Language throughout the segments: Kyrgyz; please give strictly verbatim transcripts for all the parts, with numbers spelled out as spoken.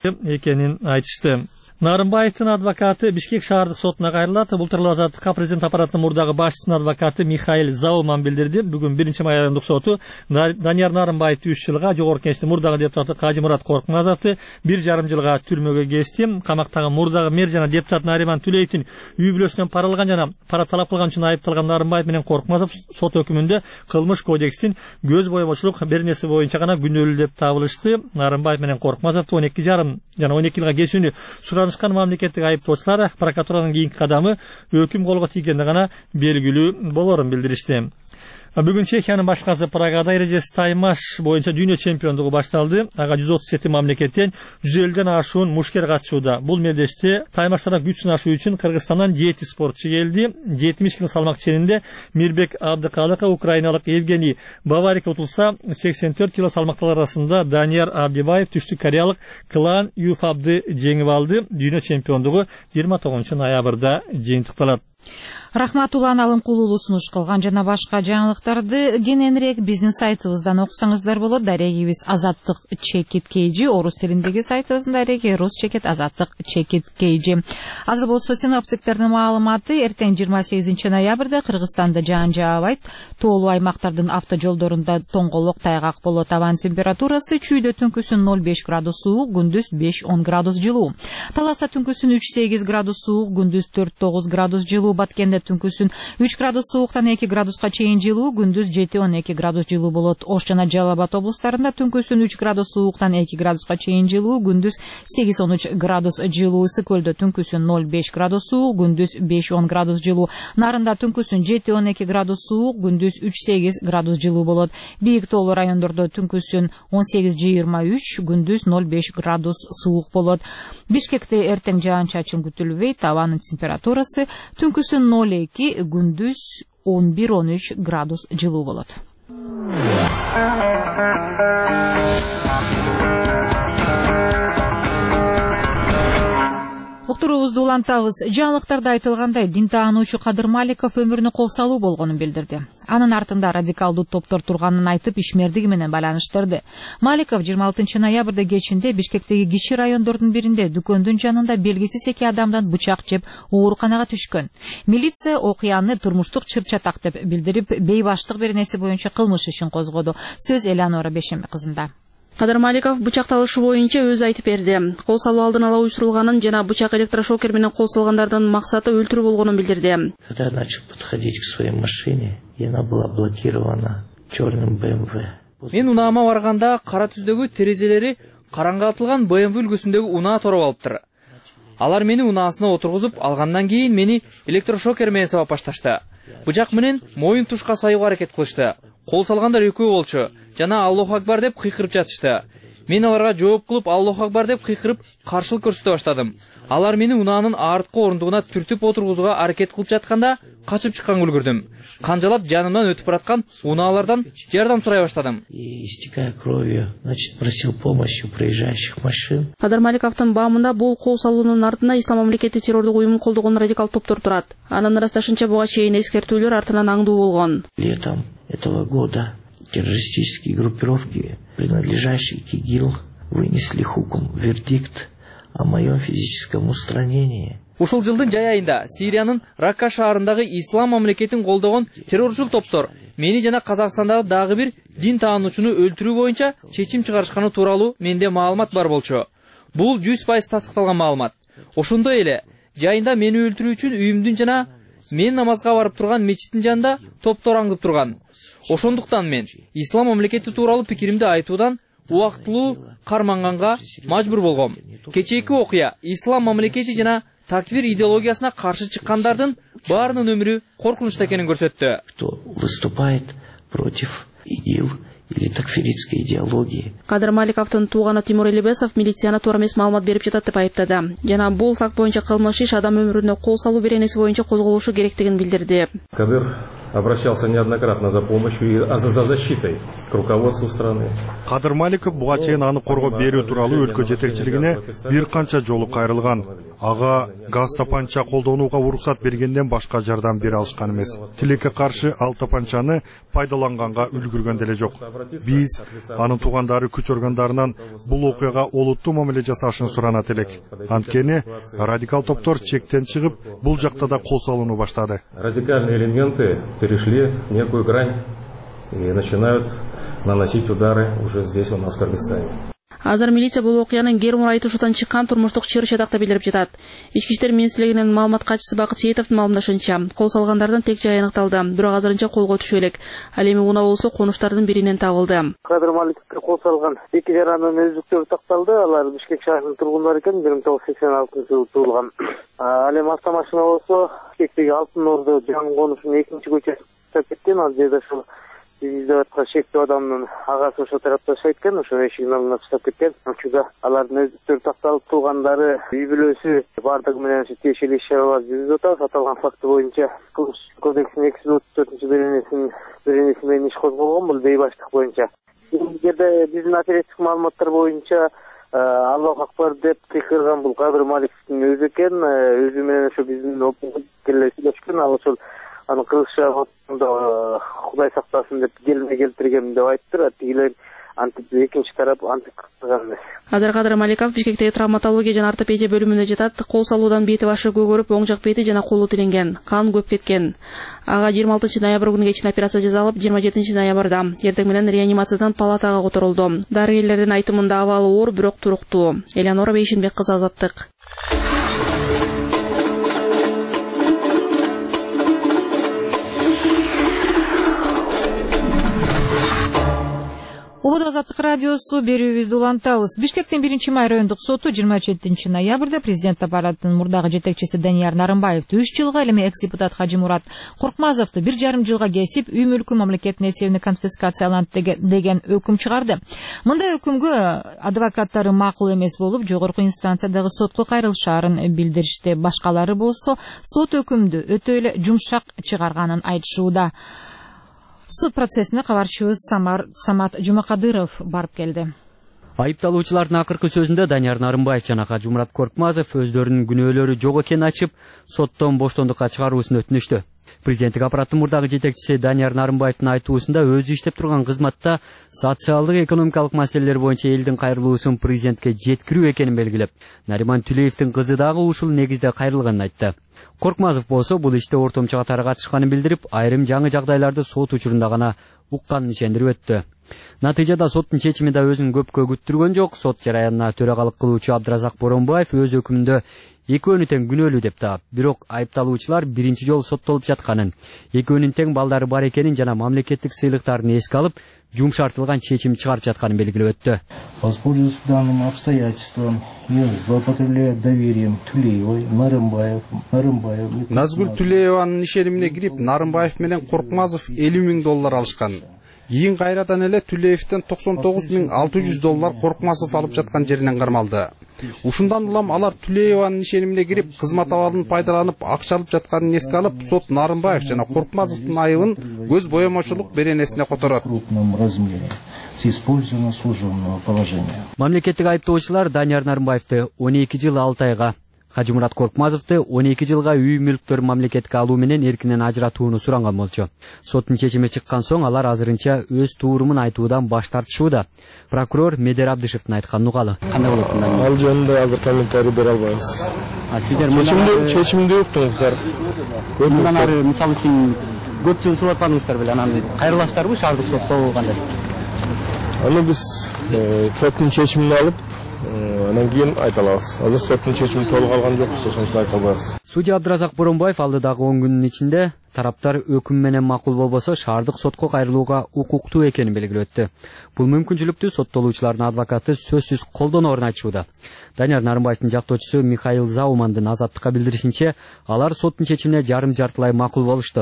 экенин айтышты. Нарымбаевдин адвокаты Бишкек шаардык сотуна кайрылат. Бул тууралуу Азаттыкка президент аппаратынын мурдагы башчысынын адвокаты Михаил Зауман билдирди. Бүгүн биринчи май айындык соту Данияр Нарымбаевди үч жылга, Жогорку Кеңештин мурдагы депутаты Кажымурат Коркмазовду бир жарым жылга түрмөгө кести. Камактагы мурдагы мэр жана депутат Нариман Түлеевдин үй бүлөсүнөн пара алган жана пара талап кылган үчүн айыпталган Нарымбаев менен Коркмазов сот өкүмүндө кылмыш кодекстин көз боемочулук беренеси боюнча гана күнөөлүү деп табылышты. Нарымбаев менен Коркмазовду он эки жарым жана он эки жылга кесүүнү суран мамлекеттик айыптоочулар прокуратуранын кийинки кадамы өкүм колго тийгенде гана белгилүү болорун билдиришти. Бүгүн Чехиянын башкасы Прагада эрежеси таймаш боюнча дүйнө чемпиондугу башталды. Ага жүз отуз жети мамлекеттен жүз элүүдөн ашуун мушкер катышууда. Бул мелдеште таймаштарда күч сынашуу үчүн Кыргызстандан жети спортчу келди. жетимиш кило салмак ченинде Мирбек Абдыкалыков, украиналык Евгений Баварик утулса, сексен төрт кило салмактар арасында Данияр Абдибаев түштүк кореялык Клан Юфабды жеңип алды. Дүйнө чемпиондугу жыйырма тогузунчу ноябрда жыйынтыкталат. Рахматулла Алымкулулу сунуш кылган жана башка жаңылыктарды кененирээк биздин сайтыбыздан окусаңыздар болот. Дарегибиз Азаттык чекит кейжи, орус тилиндеги сайтыбыздын дареги рус чекит Азаттык чекит кейжи. Азыр болсо синоптиктердин маалыматы: эртең жыйырма сегизинчи ноябрда Кыргызстанда жаан жаабайт. Тоолуу аймактардын автожолдорунда тоңголок тайгак болот. Абан температурасы чүйдө түнкүсүн ноль беш градус суук, күндүз беш он градус жылуу. Таласта түнкүсүн үч сегиз градус суук, күндүз төрт тогуз градус жылуу. Баткенде түнкүсүн үч градус сууктан эки градуска чейин жылуу, күндүз жети он эки градус жылуу болот. Ош жана Жалал Абад облустарында түнкүсүн үч градус сууктан эки градуска чейин жылуу, күндүз сегиз он үч градус жылуу. Ысык көлдө түнкүсүн ноль беш градус суук, күндүз беш он градус жылуу. Нарында түнкүсүн жети он эки градус суук, күндүз үч сегиз градус жылуу болот. Бийик тоолуу райондордо түнкүсүн он сегиз жыйырма үч, күндүз ноль беш градус суук болот. Бишкекте эртең жаан-чачын күтүлбөйт. Абанын температурасы түнкүсүн ноль эки, күндүз он бир он үч градус жылуу болот. Уктуруубузду улантабыз. Жаңылыктарда айтылгандай, дин таануучу Кадыр Маликов өмүрүнө кол салуу болгонун билдирди. Анын артында радикалдуу топтор турганын айтып, ишмердиги менен байланыштырды. Маликов жыйырма алтынчы ноябрда кечинде Бишкектеги кичи райондордун биринде дүкөндүн жанында белгисиз эки адамдан бычак жеп ооруканага түшкөн. Милиция окуяны турмуштук чыр-чатак деп билдирип, бейбаштык беренеси боюнча кылмыш ишин козгоду. Сөз Элеонора Бешембе кызында. Кадыр Маликов бычакталышы боюнча өзү айтып берди. Кол салуу алдын ала уюштурулганын жана бычак электрошокер менен кол салгандардын максаты өлтүрүү болгонун билдирди. Когда я начал подходить к своей машине, и она была блокирована черным бэ эм вэ. Мен унаама барганда кара түздөгү терезелери караңгатылган бэ эм вэ үлгүсүндөгү унаа тороп алыптыр. Алар мени унаасына отургузуп алгандан кийин мени электрошокер менен сабап башташты. Бычак менен моюн тушка саюуга аракет кылышты. Кол салгандар экөө болчу жана Аллаху акбар деп кыйкырып жатышты. Мен аларга жооп кылып Аллаху акбар деп кыйкырып каршылык көрсөтө баштадым. Алар мени унаанын арткы орундугуна түртүп отургузууга аракет кылып жатканда качып чыкканга үлгүрдүм. Канжалап жанымдан өтүп бараткан унаалардан жардам сурай баштадым. Истекая кровью, значит, просил помощи у проезжающих машин. Кадыр Маликовдун баамында бул кол салуунун артында Ислам мамлекети террордук уюмун колдогон радикал топтор турат. Анын ырасташынча буга чейин эскертүүлөр артынан аңдуу болгон. Летом этого года террористические группировки, принадлежащие к ИГИЛ, вынесли хукум, вердикт о моем физическом устранении. Ушул жылдын жай айында Сириянын Ракка шаарындагы Ислам мамлекетин колдогон террорчул топтор мени жана Казакстандагы дагы бир дин таануучуну өлтүрүү боюнча чечим чыгарышканы тууралуу менде маалымат бар болчу. Бул жүз пайыз тастыкталган маалымат. Ошондой эле жайында мени өлтүрүү үчүн үйүмдүн жана мен намазга барып турган мечиттин жанында топтор аңдып турган. Ошондуктан мен Ислам мамлекети тууралуу пикиримди айтуудан убактылуу карманганга мажбур болгом. Кечээки окуя Ислам мамлекети жана таквир идеологиясына каршы чыккандардын баарынын өмүрү коркунучта экенин көрсөттү. Кто выступает против ИГИЛ или такфиритской идеологии. Кадыр Маликовдун тууганы Тимур Элибесов милицияны туура эмес маалымат берип жатат деп айыптады. Жана бул факт боюнча кылмыш иш адам өмүрүнө кол салуу беренеси боюнча козголушу керектигин билдирди. Кадыр обращался неоднократно за помощью и за защитой к руководству страны. Кадыр Маликов буга чейин аны коргоо берүү тууралуу өлкө жетекчилигине бир канча жолу кайрылган. Ага газ тапанча колдонууга уруксат бергенден башка жардам бере алышкан эмес. Тилекке каршы ал тапанчаны пайдаланганга үлгүргөн деле жок. Биз анын туугандары күч органдарынан бул окуяга олуттуу мамиле жасашын суранат элек. Анткени радикал топтор чектен чыгып, бул жакта да кол салууну баштады. Радикальные элементы перешли некую грань и начинают наносить удары уже здесь, у нас в Кыргызстане. Азыр милиция бул окуянын Гермур айтышуудан чыккан турмуштук чыр чатакта билдирип жатат. Ички иштер министрлигинин маалымат катчысы Бакыт Сейитовдун маалымдашынча, кол салгандардын тек жайы аныкталды, бирок азырынча колго түшө элек. Ал эми унаа болсо конуштардын биринен табылды. Кадыр Маликовге кол салган эки жаранын өздүктөрү такталды. Алар Бишкек шаарынын тургундары экен, бир миң тогуз жүз сексен алтынчы жылы туулган. Ал эми автомашина болсо Бишкектеги Алтын Ордо жаңы конушунун экинчи көчөсүнө кеткен. Ал жерде ошол биздеп аткан шектүү адамдын агасы ошол тарапта жашайт экен, ошо эшигин алдына чыгып кеткен. Учурда алардын өздүктөрү такталып, туугандары, үй бүлөсү бардыгы менен тиешелүү иш чаралар жүргүзүп атабыз. Аталган факты боюнча Кылмыш кодексинин эки жүз отуз төртүнчү беренесинин беренеси менен иш козголгон, бул бейбаштык боюнча. Бул жерде биздин оперативдик маалыматтар боюнча Аллах акбар деп кыйкырган бул Кадыр Маликовдун өзү экен, өзү менен ошо биздин окуяга сүйлөшкөн, ал ошол аны кыргызча Кудай сактасын деп келме келтирген деп айтты. Тигилер антип экинчи тарап антип кылган эмес. Азыр Кадыр Маликов Бишкектеги травматология жана ортопедия бөлүмүндө жатат. Кол салуудан бети башы көгөрүп, оң жак бети жана колу тиленген, кан көп кеткен. Ага жыйырма алтынчы ноябрь күнү кечин операция жасалып, жыйырма жетинчи ноябрда эртең менен реанимациядан палатага которулду. Дарыгерлердин айтымында абалы оор, бирок туруктуу. Элеонора Бейшенбек кызы, Азаттык. Убуд Азаттык радиосу берүүбүздү улантабыз. Бишкектин биринчи май райондук соту жыйырма жетинчи ноябрда президент аппаратынын мурдагы жетекчиси Данияр Нарымбаевди үч жылга, эми экс-депутат Хажимурат Коркмазовду бир жарым жылга кесип, үй мүлкү мамлекеттин эсебине конфискацияланат деген өкүм чыгарды. Мындай өкүмгө адвокаттары макул эмес болуп, жогорку инстанциядагы сотко кайрылышаарын билдиришти. Башкалары болсо сот өкүмдү өтө эле жумшак чыгарганын айтышууда. Суд процессине кабарчыбыз Самат Жумакадыров барып келди. Айыпталуучулардын акыркы сөзүндө Данияр Нарымбаев жана Хажимурат Коркмазов өздөрүнүн күнөөлөрү жок экенин ачып, соттон боштондукка чыгаруусун өтүнүштү. Президенттик аппараттын мурдагы жетекчиси Данияр Нарымбаевдин айтуусунда өзү иштеп турган кызматта социалдык экономикалык маселелер боюнча элдин кайрылуусун президентке жеткирүү экенин белгилеп, Нариман Түлеевдин кызы дагы ушул негизде кайрылганын айтты. Коркмазов болсо бул иште ортомчу катары катышканын билдирип, айрым жаңы жагдайларды сот учурунда гана укканын ишендирип өттү. Натыйжада соттун чечими да өзүн көпкө күттүргөн жок. Сот жараянына төрагалык кылуучу Абдыразак Боронбаев өз өкүмүндө экөөнү тең күнөөлүү деп таап, бирок айыпталуучулар биринчи жолу соттолуп жатканын, экөөнүн тең балдары бар экенин жана мамлекеттик сыйлыктарын эске алып, жумшартылган чечим чыгарып жатканын белгилеп өттү. Воспользуясь данным обстоятельством, я злоупотребляю доверием Тулеевой, Нарымбаев, Нарымбаев. Назгүл Тулееванын ишенимине кирип, Нарымбаев менен Коркмазов элүү миң доллар алышкан. Ийин кайрадан эле Түлеевден токсон тогуз миң алты жүз доллар Коркмазов алып жаткан жеринен кармалды. Ушундан улам алар Түлееванын ишенимине кирип, кызмат абалын пайдаланып, акча алып жатканын эске алып, сот Нарымбаев жана Коркмазовдун айыбын көз боемочулук беренесине которот. Мамлекеттик айыптоочулар Данияр Нарымбаевди он эки жыл алты айга, Хажимурат Коркмазовду он эки жылга үй мүлктөр мамлекетке алуу менен эркинен ажыратууну суранган болчу. Соттун чечими чыккан соң алар азырынча өз туурумун айтуудан баш тартышууда. Прокурор Медер Абдышевдин айтканын угалы. Кандай болот мындан? Ал жөнүндө азыр комментарий бере албайбыз. А сиздер чечимди чечимди уктуңуздар. Мындан ары мисалы үчүн көп жыл сууп атканыңыздар беле, анан кайрыласыздарбы шаардык сотто кандай? Аны биз соттун чечимин алып, анан кийин айта алабыз. Азыр соттун чечими толук алган жокпуз, ошондо айта албайбыз. Судья Абдыразак Боронбаев алдыдагы он күндүн ичинде тараптар өкүм менен макул болбосо шаардык сотко кайрылууга укуктуу экенин белгилеп өттү. Бул мүмкүнчүлүктү соттолуучулардын адвокаты сөзсүз колдоноорун айтышууда. Данияр Нарымбаевдин жактоочусу Михаил Заумандын Азаттыкка билдиришинче, алар соттун чечимине жарым жартылай макул болушту.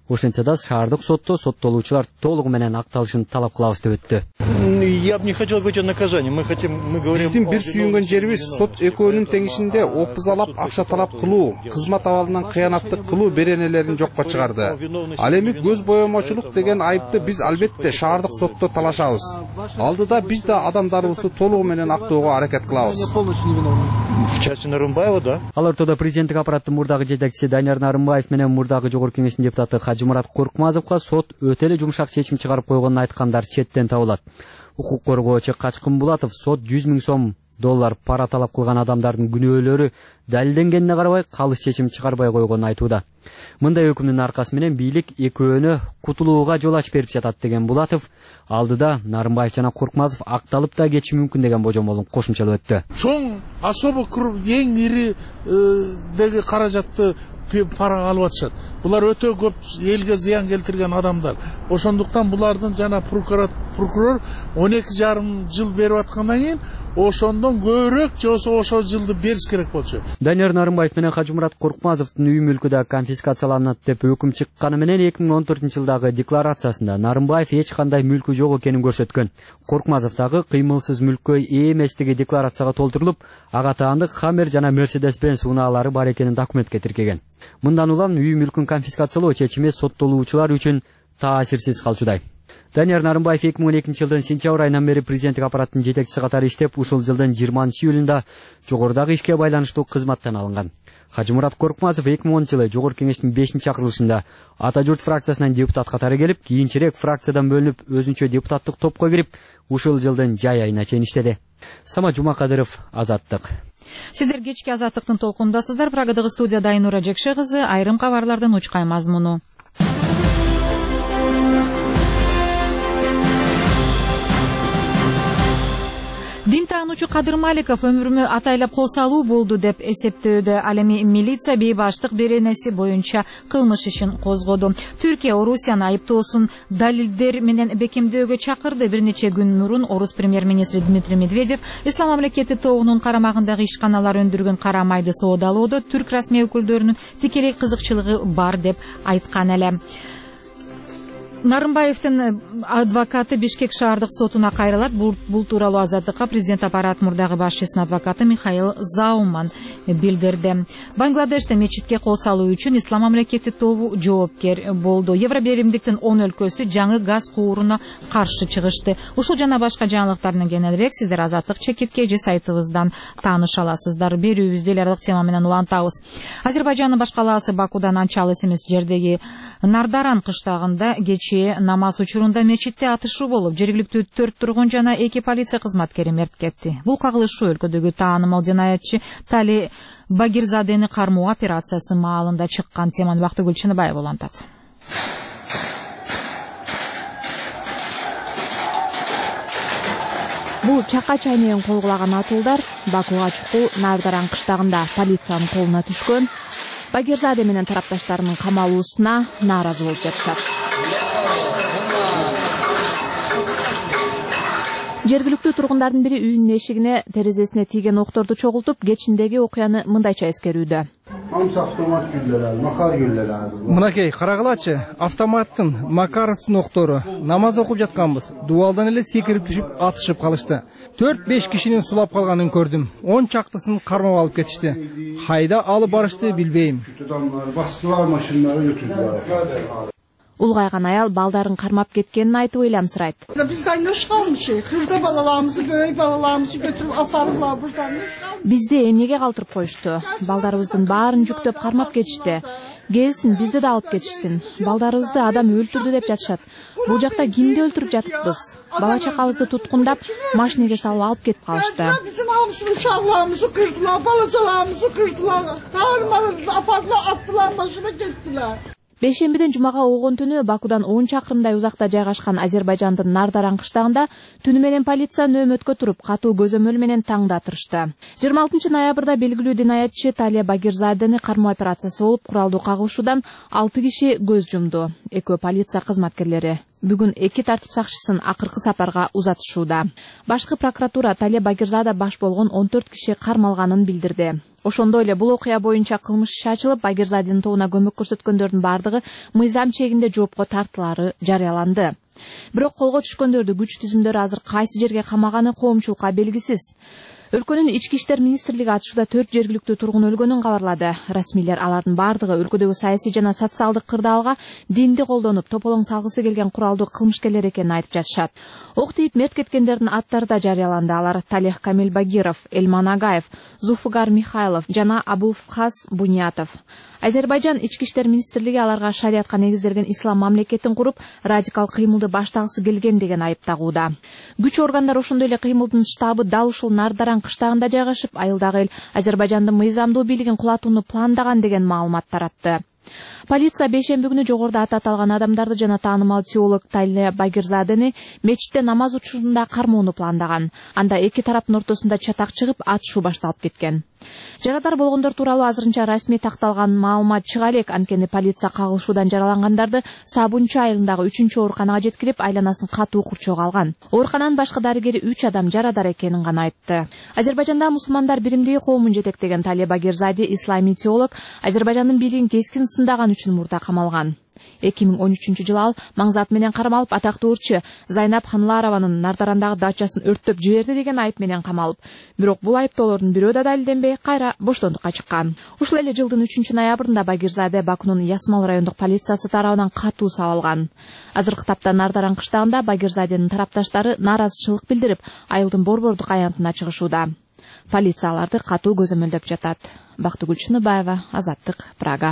Ошентсе да шаардык сотто соттолуучулар толугу менен акталышын талап кылабыз деп өттү. Я бы не хотел говорить о наказании. Мы хотим, мы говорим. Биздин бир сүйүнгөн жерибиз сот экөөнүн теңишинде опузалап акча талап кылуу, кызмат абалынан кыянаттык кылуу беренелерин жокко чыгарды. Ал эми көз боемочулук деген айыпты биз албетте шаардык сотто талашабыз. Алдыда биз да адамдарыбызды толугу менен актоого аракет кылабыз. В части Нарымбаева, да? Ал ортодо президенттик аппараттын мурдагы жетекчиси Данияр Нарымбаев менен мурдагы жогорку кеңештин депутаты Хажымурат Коркмазовго сот өтө эле жумшак чечим чыгарып койгонун айткандар четтен табылат. Укук коргоочу Качкын Булатов сот жүз миң сом доллар пара талап кылган адамдардын күнөөлөрү далилденгенине карабай калыс чечим чыгарбай койгонун айтууда. Мындай өкүмдүн аркасы менен бийлик экөөнү кутулууга жол ачып берип жатат деген Булатов алдыда Нарымбаев жана Коркмазов акталып да кетиши мүмкүн деген божомолун кошумчалап өттү. Чоң особо эң ири деги каражатты парага алып атышат. Булар өтө көп элге зыян келтирген адамдар. Ошондуктан булардын жана прокурор прокурор он эки жарым жыл берип аткандан кийин ошондон көбүрөөк же болбосо ошол жылды бериш керек болчу. Данияр Нарымбаев менен Хажымурат Коркмазовдун үй мүлкү да конфискацияланат деп өкүм чыкканы менен эки миң он төртүнчү жылдагы декларациясында Нарымбаев эч кандай мүлкү жок экенин көрсөткөн. Коркмазов дагы кыймылсыз мүлккө ээ эместиги декларацияга толтурулуп, ага таандык Хаммер жана Mercedes-Benz унаалары бар экенин документке тиркеген. Мындан улам үй мүлкүн конфискациялоо чечими соттолуучулар үчүн таасирсиз калчудай. Данияр Нарымбаев эки миң он экинчи жылдын сентябрь айынан бери президенттик аппараттын жетекчиси катары иштеп, ушул жылдын жыйырманчы июлунда жогорудагы ишке байланыштуу кызматтан алынган. Хажымурат Коркмазов эки миң онунчу жылы жогорку кеңештин бешинчи чакырылышында Ата журт фракциясынан депутат катары келип, кийинчерээк фракциядан бөлүнүп, өзүнчө депутаттык топко кирип, ушул жылдын жай айына чейин иштеди. Самат Жумакадыров, Азаттык. Сиздер кечки Азаттыктын толкундасыздар. Прагадагы студияда Айнура Жекше кызы, айрым кабарлардын учкай мазмуну. Дин таануучу Кадыр Маликов өмүрүмө атайлап кол салуу болду деп эсептөөдө. Ал эми милиция бейбаштык беренеси боюнча кылмыш ишин козгоду. Түркия Орусияны айыптоосун далилдер менен бекемдөөгө чакырды. Бир нече күн мурун Орус премьер-министри Дмитрий Медведев Ислам мамлекети тобунун карамагындагы ишканалар өндүргөн кара майды соодалоодо түрк расмий өкүлдөрүнүн тикелей кызыкчылыгы бар деп айткан эле. Нарымбаевдин адвокаты Бишкек шаардык сотуна кайрылат. Бул, бул тууралуу Азаттыкка президент аппарат мурдагы башчысынын адвокаты Михаил Зауман билдирди. Бангладеште мечитке кол салуу үчүн Ислам мамлекети тобу жоопкер болду. Евробиримдиктин он өлкөсү жаңы газ кууруна каршы чыгышты. Ушул жана башка жаңылыктардын кененирээк сиздер Азаттык чекиткеji сайтыбыздан тааныша аласыздар. Берүүбүздү эл аралык тема менен улантабыз. Азербайжандын баш калаасы Бакудан анча алыс эмес жердеги Нардаран кыштагында кечээ намаз учурунда мечитте атышуу болуп, жергиликтүү төрт тургун жана эки полиция кызматкери мерт кетти. Бул кагылышуу өлкөдөгү таанымал жинаятчы Тали Багирзадени кармоо операциясы маалында чыккан. Теманы Бактыгүл Чыныбаева улантат. Бул чакка чайнеген колгулаган атуулдар Бакуга чукул Нардаран кыштагында полициянын колуна түшкөн. Багирзаде менен тарапташтарынын камалуусуна нааразы болуп жатышат. Жергиликтүү тургундардын бири үйүнүн эшигине терезесине тийген окторду чогултуп, кечиндеги окуяны мындайча эскерүүдө. Мынакей, карагылачы, автоматтын Макаровдун октору. Намаз окуп жатканбыз. Дубалдан эле секирип түшүп, атышып калышты. төрт беш кишинин сулап калганын көрдүм. он чактысын кармап алып кетишти. Кайда алып барышты билбейм. Улгайган аял балдарын кармап кеткенин айтып ыйламсырайт. Биз кайнаш калмышы, кырда балаларыбызды, бөй балаларыбызды көтүрүп апарыла бурдан. Бизди эмнеге калтырып коюшту? Балдарыбыздын баарын жүктөп кармап кетишти. Келсин, бизди да алып кетишсин. Балдарыбызды адам өлтүрдү деп жатышат. Бул жакта кимди өлтүрүп жатыппыз? Бала чакабызды туткундап, машинеге салып алып кетип калышты. Bizim hamısını uşaqlarımızı kırdılar, balacalarımızı kırdılar. Tarımarımızı apardılar, attılar, başına gittiler. Бейшембиден жумага огон түнү Бакудан он чакырымдай узакта жайгашкан Азербайжандын Нардаран кыштагында түнү менен полиция нөөмөткө туруп, катуу көзөмөл менен таңдатырышты. жыйырма алтынчы ноябрда белгилүү динаятчы Талия Багирзадени кармоо операциясы болуп, куралдуу кагылышуудан алты киши көз жумду. Экөө полиция кызматкерлери. Бүгүн эки тартип сакчысын акыркы сапарга узатышууда. Башкы прокуратура Талия Багирзада баш болгон он төрт киши кармалганын билдирди. Ошондой эле бул окуя боюнча кылмыш иши ачылып, Багирзаденин тобуна көмөк көрсөткөндөрдүн бардыгы мыйзам чегинде жоопко тартылары жарыяланды. Бирок колго түшкөндөрдү күч түзүмдөрү азыр кайсы жерге камаганы коомчулукка белгисиз. Өлкөнүн ички иштер министрлиги атышууда төрт жергиликтүү тургун өлгөнүн кабарлады. Расмийлер алардын бардыгы өлкөдөгү саясий жана социалдык кырдаалга динди колдонуп, тополоң салгысы келген куралдуу кылмышкерлер экенин айтып жатышат. Ок тийип мерт кеткендердин аттары да жарыяланды. Алар Талех Камил Багиров, Элман Агаев, Зулфугар Михайлов жана Абулфхаз Буниятов. Азербайжан ички иштер министрлиги аларга шариатка негизделген ислам мамлекетин куруп, радикал кыймылды баштагысы келген деген айып тагууда. Күч органдары ошондой эле кыймылдын штабы дал ушул Нардаран кыштагында жайгашып, айылдагы эл Азербайжандын мыйзамдуу бийлигин кулатууну пландаган деген маалымат таратты. Полиция бейшемби күнү жогоруда аты аталган адамдарды жана таанымал теолог Тале Багирзадени мечитте намаз учурунда кармоону пландаган. Анда эки тараптын ортосунда чатак чыгып, атышуу башталып кеткен. Жарадар болгондор тууралуу азырынча расмий такталган маалымат чыга элек, анткени полиция кагылышуудан жаралангандарды Сабунчу айылындагы үчүнчү ооруканага жеткирип, айланасын катуу курчоого алган. Оорукананын башкы дарыгери үч адам жарадар экенин гана айтты. Азербайжанда мусулмандар биримдиги коомун жетектеген Тале Багирзаде, ислами теолог, Азербайжандын бийлигин кескин сындаган үчүн мурда камалган. эки миң он үчүнчү жылы ал маңзат менен кармалып, атактуу ырчы Зайнап Ханларованын Нардарандагы дачасын өрттөп жиберди деген айып менен камалып. Бирок бул айыптоолордун бирөө да далилденбей, кайра боштондукка чыккан. Ушул эле жылдын үчүнчү ноябрында Багирзаде Бакунун Ясмал райондук полициясы тарабынан катуу сабалган. Азыркы тапта Нардаран кыштагында Багирзаденин тарапташтары нааразычылык билдирип, айылдын борбордук аянтына чыгышууда. Полиция аларды катуу көзөмөлдөп жатат. Бактыгүл Чыныбаева, Азаттык, Прага.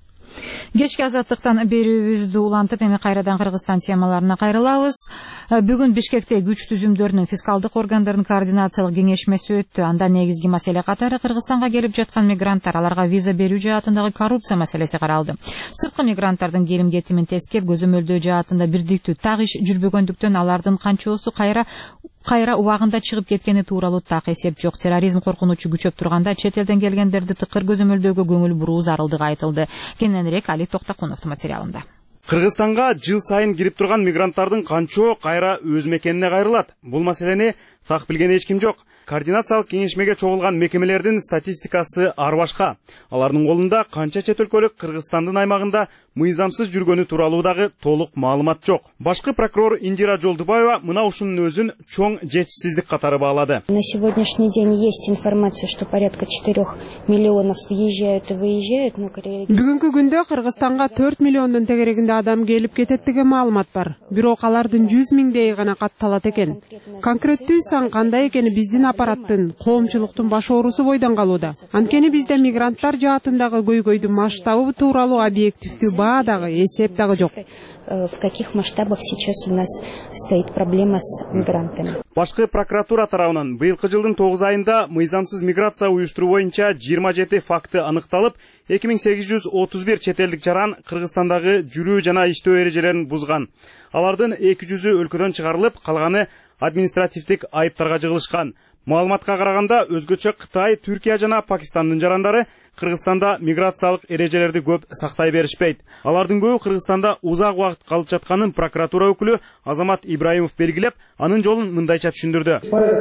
Кечки азаттыктан берүүбүздү улантып, эми кайрадан Кыргызстан темаларына кайрылабыз. Бүгүн Бишкекте күч түзүмдөрүнүн фискалдык органдардын координациялык кеңешмеси өттү. Анда негизги маселе катары Кыргызстанга келип жаткан мигранттар, аларга виза берүү жаатындагы коррупция маселеси каралды. Сырткы мигранттардын келим кетимин тескеп, көзөмөлдөө жаатында бирдиктүү так иш жүрбөгөндүктөн алардын канчоосу кайра кайра убагында чыгып кеткени тууралуу так эсеп жок. Терроризм коркунучу күчөп турганда чет элден келгендерди тыкыр көзөмөлдөөгө көңүл буруу зарылдыгы айтылды. Кененирээк Али Токтакуновдун материалында. Кыргызстанга жыл сайын кирип турган мигранттардын канчоо кайра өз мекенине кайрылат? Бул маселени так билген эч ким жок. Координациялык кеңешмеге чогулган мекемелердин статистикасы ар башка. Алардын колунда канча чет өлкөлүк Кыргызстандын аймагында мыйзамсыз жүргөнү тууралуу дагы толук маалымат жок. Башкы прокурор Индира Жолдубаева мына ушунун өзүн чоң жетишсиздик катары баалады. На сегодняшний день есть информация, что порядка четырёх миллионов въезжают и выезжают, но Бүгүнкү күндө Кыргызстанга төрт миллиондун тегерегинде адам келип кетет деген маалымат бар. Бирок алардын жүз миңдей гана катталат экен. Конкреттүү сан кандай экени биздин аппараттын, коомчулуктун баш оорусу бойдон калууда. Анткени бизде мигранттар жаатындагы көйгөйдүн масштабы тууралуу объективдүү баа дагы, эсеп дагы жок. В каких масштабах сейчас у нас стоит проблема с мигрантами? Башкы прокуратура тарабынан быйылкы жылдын тогуз айында мыйзамсыз миграция уюштуруу боюнча жыйырма жети факты аныкталып, эки миң сегиз жүз отуз бир чет элдик жаран Кыргызстандагы жүрүү жана иштөө эрежелерин бузган. Алардын эки жүзү өлкөдөн чыгарылып, калганы административдик айыптарга жыгылышкан. Маалыматка караганда өзгөчө Кытай, Түркия жана Пакистандын жарандары Кыргызстанда миграциялык эрежелерди көп сактай беришпейт. Алардын көбү Кыргызстанда узак убакыт калып жатканын прокуратура өкүлү Азамат Ибраимов белгилеп, анын жолун мындайча түшүндүрдү.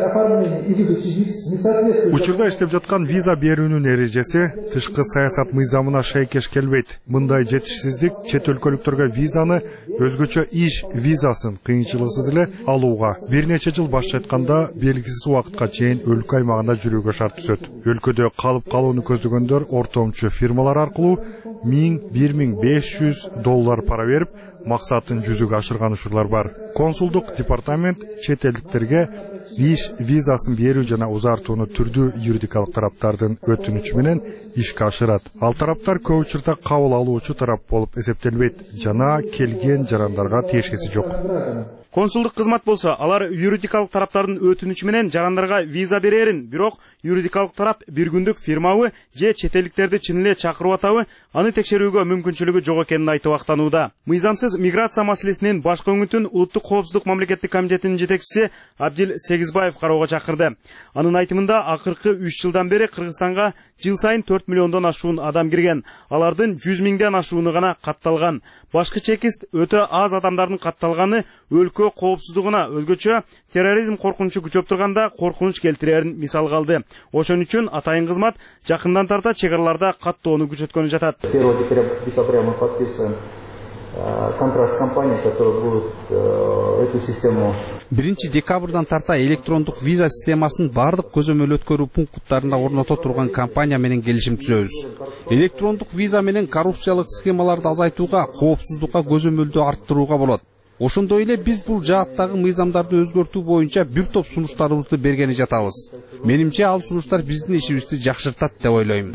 Учурда иштеп жаткан виза берүүнүн эрежеси тышкы саясат мыйзамына шейкеш келбейт. Мындай жетишсиздик чет өлкөлүктөргө визаны, өзгөчө иш визасын кыйынчылыксыз эле алууга бир нече жыл башча айтканда белгисиз убакытка чейин өлкө аймагында жүрүүгө шарт түзөт. Өлкөдө калып калууну көздөгөндөр ортомчу фирмалар аркылуу миң бир миң беш жүз доллар пара берип, максатын жүзүгө ашырган учурлар бар. Консулдук департамент чет элдиктерге иш визасын берүү жана узартууну түрдүү юридикалык тараптардын өтүнүчү менен ишке ашырат. Ал тараптар көп учурда кабыл алуучу тарап болуп эсептелбейт жана келген жарандарга тиешеси жок. Консулдук кызмат болсо, алар юридикалык тараптардын өтүнүчү менен жарандарга виза берерин, бирок юридикалык тарап бир күндүк фирмабы же чет элдиктерди чын эле чакырып атабы, аны аны текшерүүгө мүмкүнчүлүгү жок экенин айтып актанууда. Мыйзамсыз миграция маселесинин баш көңүтүн Улуттук коопсуздук мамлекеттик комитетинин жетекчиси Абдил Сегизбаев кароого чакырды. Анын айтымында акыркы үч жылдан бери Кыргызстанга жыл сайын төрт миллиондон ашуун адам кирген. Алардын жүз миңден ашууну гана катталган. Башкы чекист өтө аз адамдардын катталганы өлкө коопсуздугуна, өзгөчө терроризм коркунучу күчөп турганда коркунуч келтирерин мисал калды. Ошон үчүн атайын кызмат жакындан тарта чек араларда каттоону күчөткөнү жатат. первого декабря мы подписываем контракт с компанией, которая будет эту систему. биринчи декабрдан тарта электрондук виза системасын бардык көзөмөл өткөрүү пункттарында орното турган компания менен келишим түзөбүз. Электрондук виза менен коррупциялык схемаларды азайтууга, коопсуздукка көзөмөлдү арттырууга болот. Ошондой эле биз бул жааттагы мыйзамдарды өзгөртүү боюнча бир топ сунуштарыбызды бергени жатабыз. Менимче ал сунуштар биздин ишибизди жакшыртат деп ойлойм.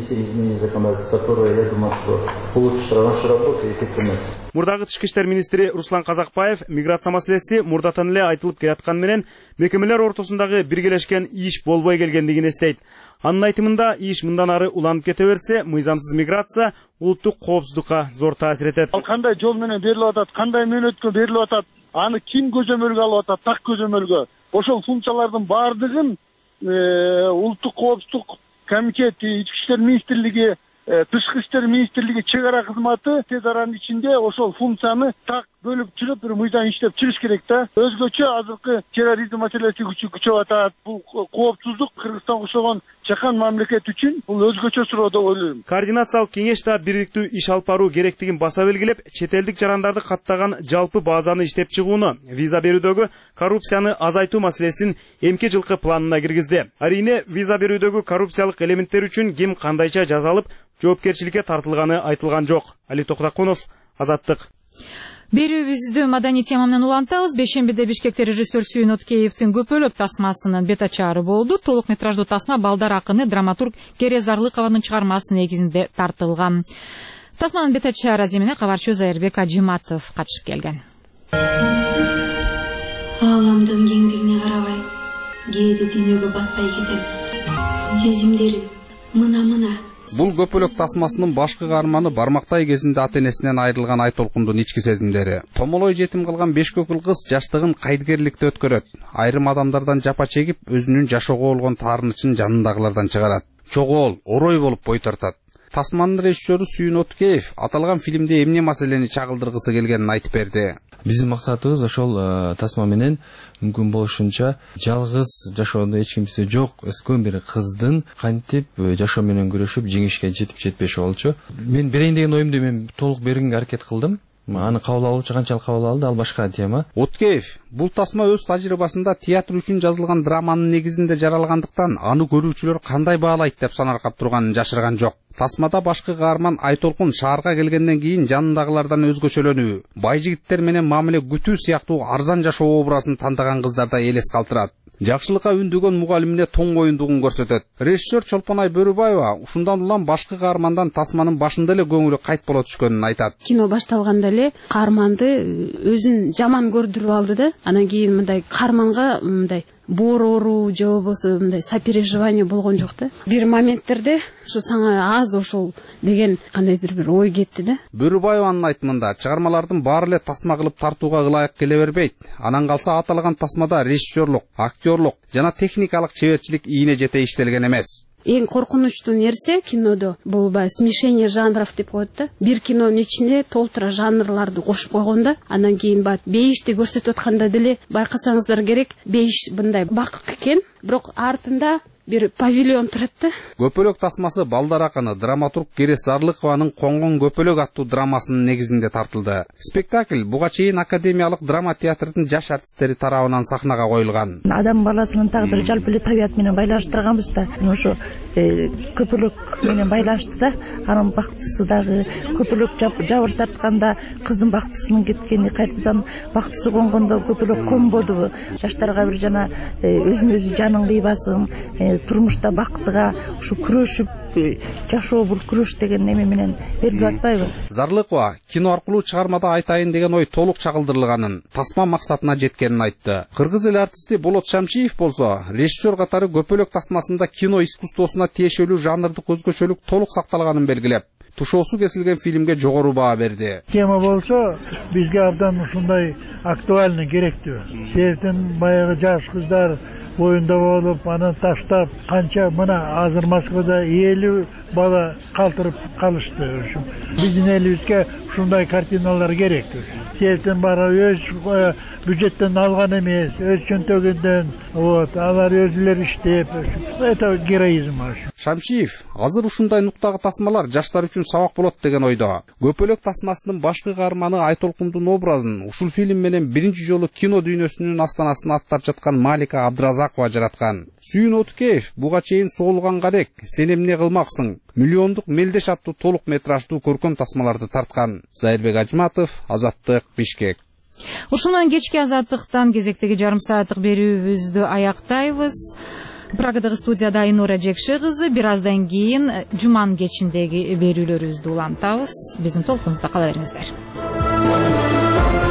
Мурдагы тышкы иштер министри Руслан Казакбаев миграция маселеси мурдатан эле айтылып келаткан менен мекемелер ортосундагы биргелешкен иш болбой келгендигин эстейт. Анын айтымында иш мындан ары уланып кете берсе, мыйзамсыз миграция улуттук коопсуздукка зор таасир этет. Ал кандай жол менен берилип атат, кандай мөөнөткө берилип атат, аны ким көзөмөлгө алып атат, так көзөмөлгө. Ошол функциялардын бардыгын улуттук коопсуздук комитети, ички иштер министрлиги, тышкы иштер министрлиги, чек ара кызматы тез аранын ичинде ошол функцияны так бөлүп чыгып бир мыйзам иштеп чыгыш керек да. Өзгөчө азыркы терроризм маселеси күчөп атат. Бул коопсуздук Кыргызстанга окшогон жакан мамлекет үчүн бул өзгөчө суроо деп ойлойм. Координациялык кеңеш да бириктүү иш алып баруу керектигин баса белгилеп, чет элдик жарандарды каттаган жалпы базаны иштеп чыгууну, виза берүүдөгү коррупцияны азайтуу маселесин эмки жылкы планына киргизди. Арине виза берүүдөгү коррупциялык элементтер үчүн ким кандайча жазалып, жоопкерчиликке тартылганы айтылган жок. Али Токтакунов, Азаттык. Берүүбүздү маданий тема менен улантабыз. Бешембиде Бишкекте режиссер Сүйүн Откеевдин Көпөлөк тасмасынын бет ачаары болду. Толук метраждуу тасма балдар акыны драматург Кере Зарлыкованын чыгармасы негизинде тартылган. Тасманын бет ачаары аземине кабарчы Зайырбек Ажиматов катышып келген. Ааламдын кеңдигине карабай, кээде дүйнөгө батпай кетем. Сезимдерим мына-мына. Бул Көпөлөк тасмасынын башкы каарманы бармактай кезинде ата энесинен айрылган Айтолкундун ички сезимдери. Томолой жетим калган беш көкүл кыз жаштыгын кайдыгерликте өткөрөт. Айрым адамдардан жапа чегип, өзүнүн жашоого болгон таарынычын жанындагылардан чыгарат. Чогол, орой болуп бой тартат. Тасманын режиссеру Сүйүн Откеев аталган фильмде эмне маселени чагылдыргысы келгенин айтып берди. Биздин максатыбыз ошол тасма менен мүмкүн болушунча жалгыз жашоодо эч кимиси жок өскөн бир кыздын кантип жашоо менен күрөшүп жеңишке жетип жетпеши болчу. Мен берейин деген оюмду мен толук бергенге аракет кылдым. Аны кабыл алуучу канчалык кабыл алды, ал башка тема. Откеев, бул тасма өз тажрыйбасында театр үчүн жазылган драманын негизинде жаралгандыктан аны көрүүчүлөр кандай баалайт деп санаркап турганын жашырган жок. Тасмада башкы каарман Айтолкун шаарга келгенден кийин жанындагылардан өзгөчөлөнүү, бай жигиттер менен мамиле күтүү сыяктуу арзан жашоо образын тандаган кыздарда элес калтырат. Жакшылыкка үндөгөн мугалимине тоң моюндугун көрсөтөт. Режиссер Чолпонай Бөрүбаева ушундан улам башкы каармандан тасманын башында эле көңүлү кайт боло түшкөнүн айтат. Кино башталганда эле каарманды өзүн жаман көрдүрүп алды да. Анан кийин мындай каарманга мындай боор оору же болбосо мындай сопереживание болгон жок да. Бир моменттерде ушу саңа аз ошол деген кандайдыр бир ой кетти да. Бөрүбаеванын айтымында чыгармалардын баары эле тасма кылып тартууга ылайык келе бербейт. Анан калса аталган тасмада режиссерлук, актерлук жана техникалык чеберчилик ийине жете иштелген эмес. Эң коркунучтуу нерсе кинодо бул бай смешение жанров деп коет да. Бир кинонун ичинде толтура жанрларды кошуп койгонда, анан кийин бат бейишти көрсөтүп атканда деле байкасаңыздар керек, бейиш мындай бакык экен, бирок артында бир павильон турат да. Көпөлөк тасмасы балдар акыны драматург Кере Зарлыкованын Коңгон Көпөлөк аттуу драмасынын негизинде тартылды. Спектакль буга чейин Академиялык драма театрынын жаш артисттери тарабынан сахнага коюлган. Адам баласынын тагдыры жалпы эле табият менен байланыштырганбыз да. Ошо көпөлөк менен байланышты да. Анын бактысы дагы көпөлөк жабыр тартканда кыздын бактысынын кеткени, кайтадан бактысы конгондо көпөлөк конбоду. Жаштарга бир жана өзүн өзү жанын кыйбасын турмушта бактыга ушу күрөшүп жашоо бул күрөш деген неме менен берилип атпайбы? Зарлыкова кино аркылуу чыгармада айтайын деген ой толук чагылдырылганын, тасма максатына жеткенин айтты. Кыргыз эл артисти Болот Шамшиев болсо, режиссер катары Көпөлөк тасмасында кино искусствосуна тиешелүү жанрдык өзгөчөлүк толук сакталганын белгилеп, тушоосу кесилген фильмге жогору баа берди. Тема болсо бизге абдан ушундай актуальный керектүү. Себептен баягы жаш кыздар боюнда болуп, анан таштап, канча мына азыр Москвада элүү бала калтырып калышты. Биздин элибизге ушундай картиналар керек. Себептен бара өз бюджеттен алган эмес, өз чөнтөгүндөн, вот, алар өзүлөр иштеп, это героизм. Шамшиев азыр ушундай нуктагы тасмалар жаштар үчүн сабак болот деген ойдо. Көпөлөк тасмасынын башкы каарманы Айтолкундун образын ушул фильм менен биринчи жолу кино дүйнөсүнүн астанасын аттап жаткан Малика Абдразакова жараткан. Сүйүн Отукеев буга чейин соолуганга дек сен эмне кылмаксың миллиондук мелдеш аттуу толук метраждуу көркөм тасмаларды тарткан. Зайырбек Ажматов, Азаттык, Бишкек. Ушундан кечки Азаттыктан кезектеги жарым сааттык берүүбүздү аяктайбыз. Прагадагы студияда Айнура Жекши кызы, бир аздан кийин жуманын кечиндеги берүүлөрүбүздү улантабыз. Биздин толкунубузда кала бериңиздер.